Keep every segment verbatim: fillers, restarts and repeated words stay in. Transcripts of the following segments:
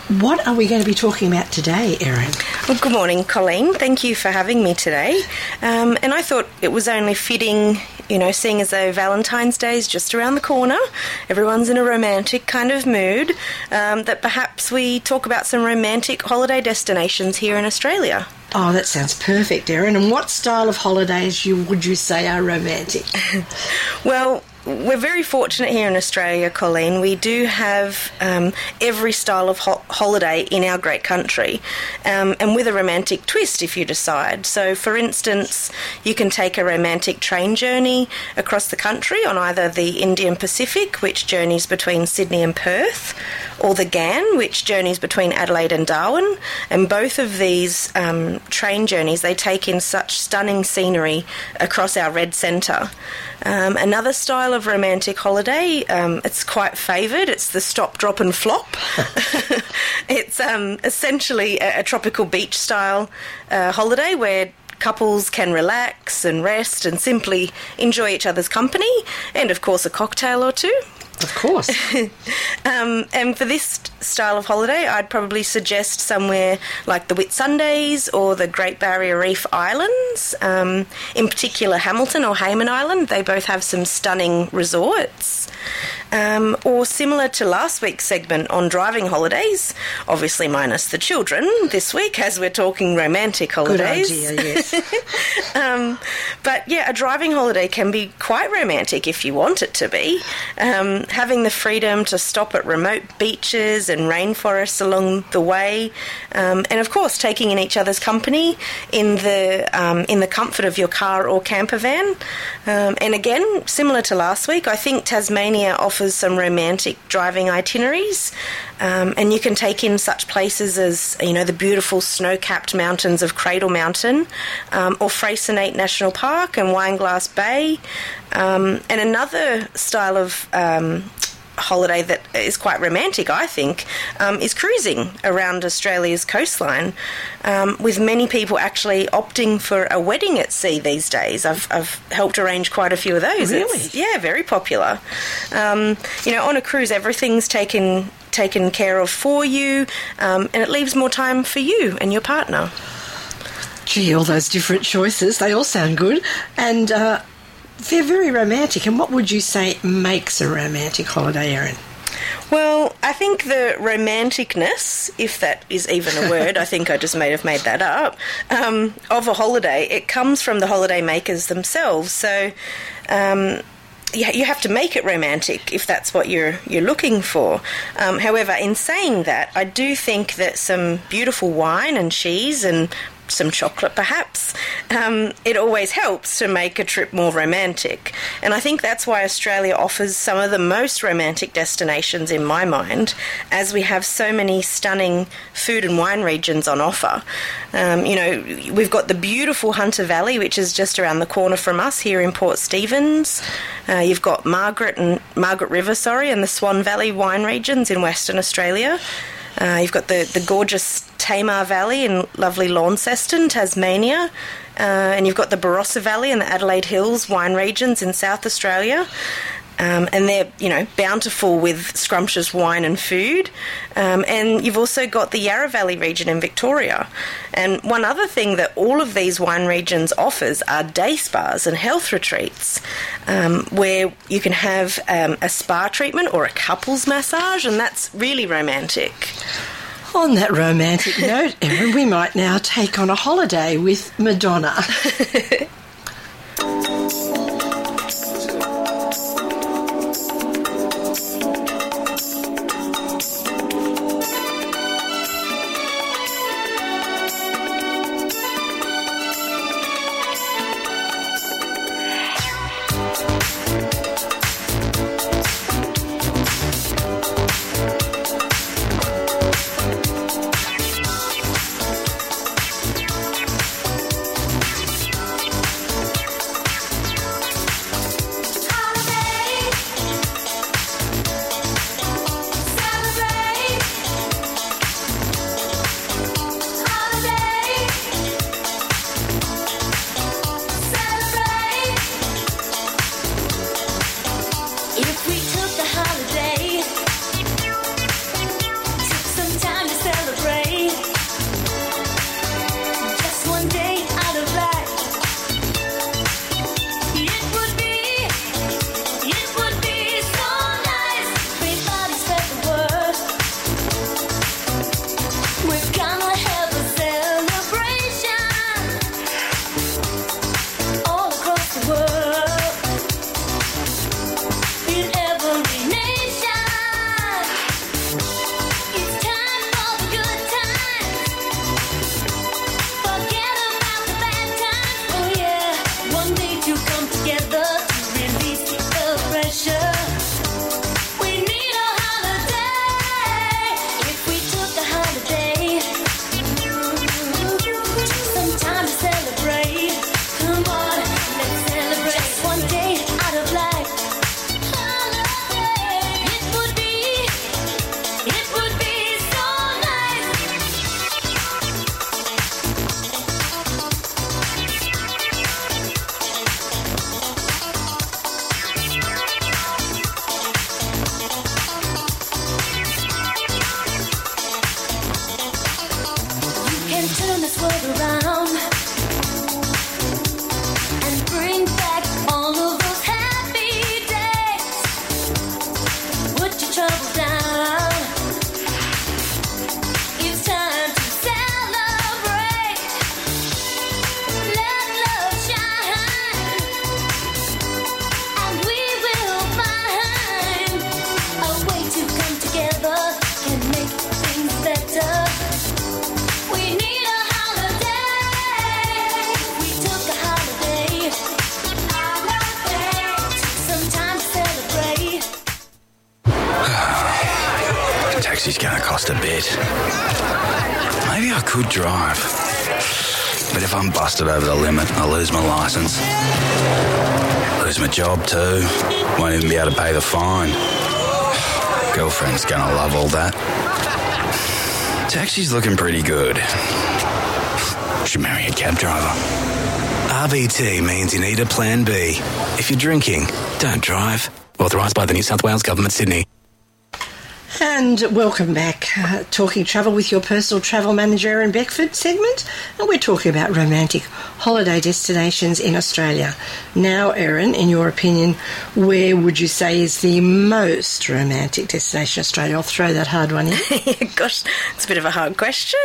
what are we going to be talking about today, Erin? Well, good morning, Colleen. Thank you for having me today. Um, and I thought it was only fitting, you know, seeing as though Valentine's Day is just around the corner, everyone's in a romantic kind of mood, um, that perhaps we talk about some romantic holiday destinations here in Australia. Oh, that sounds perfect, Erin. And what style of holidays you would you say are romantic? Well, we're very fortunate here in Australia, Colleen. We do have um, every style of ho- holiday in our great country, um, and with a romantic twist if you decide. So, for instance, you can take a romantic train journey across the country on either the Indian Pacific, which journeys between Sydney and Perth, or the Ghan, which journeys between Adelaide and Darwin. And both of these um, train journeys, they take in such stunning scenery across our red centre. Um, another style of romantic holiday, um, it's quite favoured, it's the stop, drop and flop. It's um, essentially a, a tropical beach style uh, holiday where couples can relax and rest and simply enjoy each other's company and, of course, a cocktail or two. Of course. um, and for this style of holiday, I'd probably suggest somewhere like the Whitsundays or the Great Barrier Reef Islands, um, in particular Hamilton or Hayman Island. They both have some stunning resorts. Um, or similar to last week's segment on driving holidays, obviously minus the children this week as we're talking romantic holidays. Good idea, yes. um, but yeah, a driving holiday can be quite romantic if you want it to be. Um, having the freedom to stop at remote beaches and rainforests along the way, um, and of course taking in each other's company in the um, in the comfort of your car or camper van. Um, and again, similar to last week, I think Tasmania offers some romantic driving itineraries, um, and you can take in such places as, you know, the beautiful snow-capped mountains of Cradle Mountain, um, or Freycinet National Park and Wineglass Bay. Um, and another style of um, holiday that is quite romantic, I think, um, is cruising around Australia's coastline, um, with many people actually opting for a wedding at sea these days. I've, I've helped arrange quite a few of those. Really? It's, yeah, very popular. Um, you know, on a cruise, everything's taken taken care of for you, um, and it leaves more time for you and your partner. Gee, all those different choices, they all sound good. And uh, they're very romantic. And what would you say makes a romantic holiday, Erin? Well, I think the romanticness, if that is even a word, I think I just may have made that up, um, of a holiday, it comes from the holiday makers themselves. So um, yeah, you have to make it romantic if that's what you're you're looking for. Um, however, in saying that, I do think that some beautiful wine and cheese and some chocolate perhaps, um, it always helps to make a trip more romantic. And I think that's why Australia offers some of the most romantic destinations in my mind, as we have so many stunning food and wine regions on offer. Um, you know, we've got the beautiful Hunter Valley, which is just around the corner from us here in Port Stephens. Uh, you've got Margaret and Margaret River, sorry, and the Swan Valley wine regions in Western Australia. Uh, you've got the, the gorgeous Tamar Valley in lovely Launceston, Tasmania, uh, and you've got the Barossa Valley and the Adelaide Hills wine regions in South Australia. Um, and they're, you know, bountiful with scrumptious wine and food. Um, and you've also got the Yarra Valley region in Victoria. And one other thing that all of these wine regions offers are day spas and health retreats, um, where you can have um, a spa treatment or a couples massage, and that's really romantic. On that romantic note, Erin, we might now take on a holiday with Madonna. Maybe I could drive. But if I'm busted over the limit, I'll lose my licence. Lose my job too. Won't even be able to pay the fine. Girlfriend's gonna love all that. Taxi's looking pretty good. Should marry a cab driver. R B T means you need a plan B. If you're drinking, don't drive. Authorised by the New South Wales Government, Sydney. And welcome back, uh, Talking Travel with your personal travel manager, Erin Beckford segment. And we're talking about romantic holiday destinations in Australia. Now, Erin, in your opinion, where would you say is the most romantic destination in Australia? I'll throw that hard one in. Gosh, it's a bit of a hard question.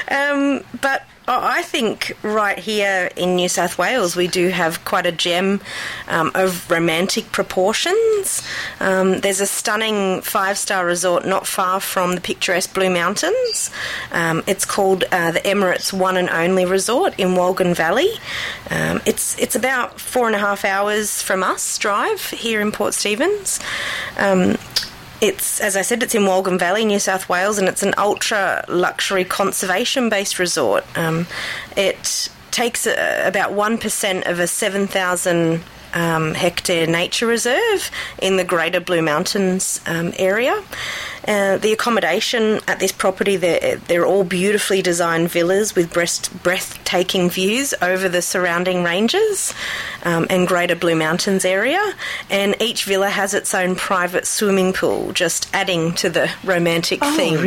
Um, but I think right here in New South Wales we do have quite a gem um, of romantic proportions. Um, there's a stunning five-star resort not far from the picturesque Blue Mountains. Um, it's called uh, the Emirates One and Only Resort in Wolgan Valley. Um, it's it's about four and a half hours from us drive here in Port Stephens. Um, It's, as I said, it's in Wolgan Valley, New South Wales, and it's an ultra-luxury conservation-based resort. Um, it takes a, about one percent of a seven thousand um, hectare nature reserve in the Greater Blue Mountains um, area. Uh, the accommodation at this property, they're, they're all beautifully designed villas with breast, breathtaking views over the surrounding ranges um, and Greater Blue Mountains area. And each villa has its own private swimming pool, just adding to the romantic oh, themes.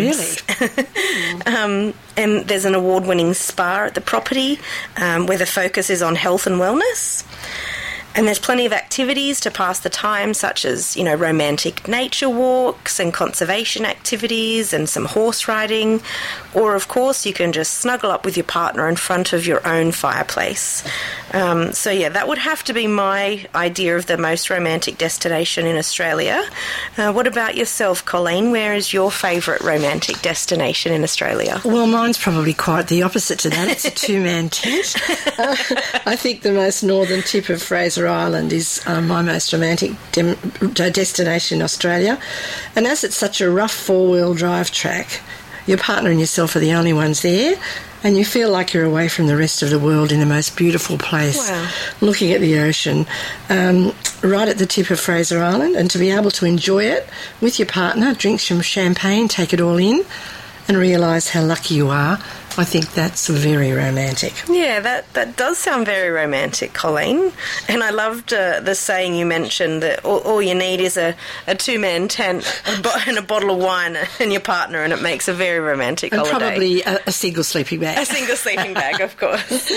really? um, and there's an award-winning spa at the property um, where the focus is on health and wellness. And there's plenty of activities to pass the time, such as, you know, romantic nature walks and conservation activities and some horse riding. Or, of course, you can just snuggle up with your partner in front of your own fireplace. Um, so, yeah, that would have to be my idea of the most romantic destination in Australia. Uh, what about yourself, Colleen? Where is your favourite romantic destination in Australia? Well, mine's probably quite the opposite to that. It's a two-man tent. Uh, I think the most northern tip of Fraser Island is uh, my most romantic dem- destination in Australia. And as it's such a rough four-wheel drive track, your partner and yourself are the only ones there, and you feel like you're away from the rest of the world in the most beautiful place, wow. looking at the ocean, um, right at the tip of Fraser Island, and to be able to enjoy it with your partner, drink some champagne, take it all in, and realise how lucky you are. I think that's very romantic. Yeah, that, that does sound very romantic, Colleen. And I loved uh, the saying you mentioned that all, all you need is a, a two-man tent a bo- and a bottle of wine and your partner, and it makes a very romantic and holiday. Probably a, a single sleeping bag. A single sleeping bag, of course.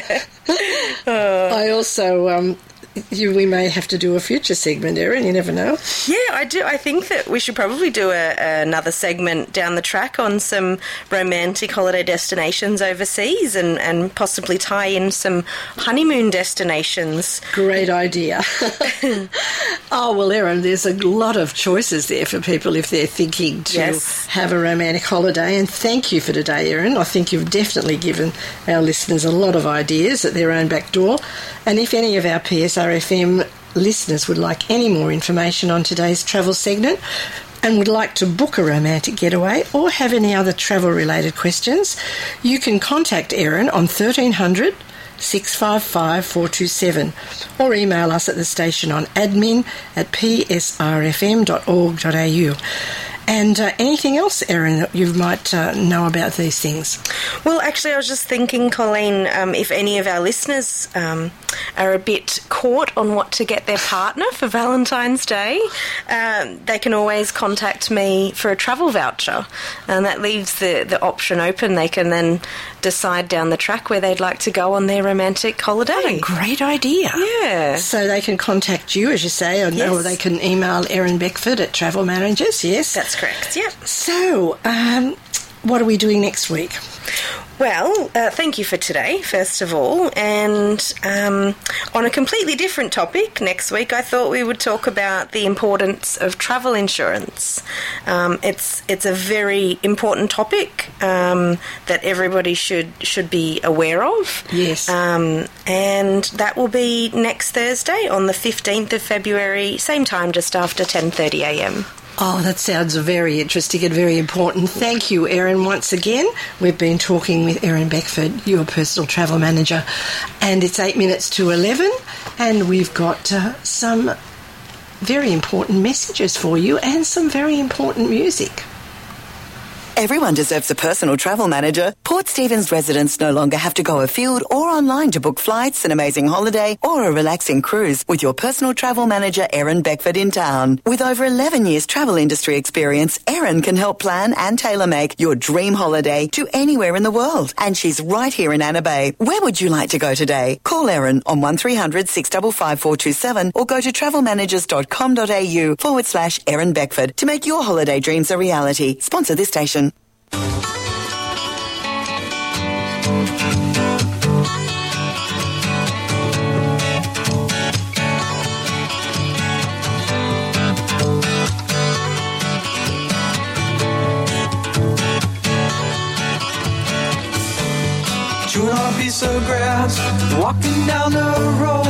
oh. I also... Um, You, we may have to do a future segment, Erin, you never know. Yeah, I do. I think that we should probably do a, another segment down the track on some romantic holiday destinations overseas and, and possibly tie in some honeymoon destinations. Great idea. oh, well, Erin, there's a lot of choices there for people if they're thinking to yes. have a romantic holiday. And thank you for today, Erin. I think you've definitely given our listeners a lot of ideas at their own back door. And if any of our P S R F M listeners would like any more information on today's travel segment and would like to book a romantic getaway or have any other travel-related questions, you can contact Erin on thirteen hundred, six five five, four two seven or email us at the station on admin at p s r f m dot org dot a u. And uh, anything else, Erin, that you might uh, know about these things? Well, actually, I was just thinking, Colleen, um, if any of our listeners um, are a bit caught on what to get their partner for Valentine's Day, um, they can always contact me for a travel voucher. And that leaves the, the option open. They can then decide down the track where they'd like to go on their romantic holiday. What a great idea. Yeah. So they can contact you, as you say, or, yes. or they can email Erin Beckford at Travel Managers, yes? That's correct, yeah. So, um, what are we doing next week? Well, uh, thank you for today, first of all. And um, on a completely different topic, next week I thought we would talk about the importance of travel insurance. Um, it's it's a very important topic um, that everybody should should be aware of. Yes. Um, and that will be next Thursday on the fifteenth of February, same time, just after ten thirty a m. Oh, that sounds very interesting and very important. Thank you, Erin, once again. We've been talking with Erin Beckford, your personal travel manager, and it's eight minutes to eleven, and we've got uh, some very important messages for you and some very important music. Everyone deserves a personal travel manager. Port Stephens residents no longer have to go afield or online to book flights, an amazing holiday or a relaxing cruise with your personal travel manager, Erin Beckford, in town. With over eleven years travel industry experience, Erin can help plan and tailor-make your dream holiday to anywhere in the world. And she's right here in Anna Bay. Where would you like to go today? Call Erin on one three hundred six five five four two seven or go to travelmanagers.com.au forward slash Erin Beckford to make your holiday dreams a reality. Sponsor this station. Chewing on a piece of grass, walking down the road.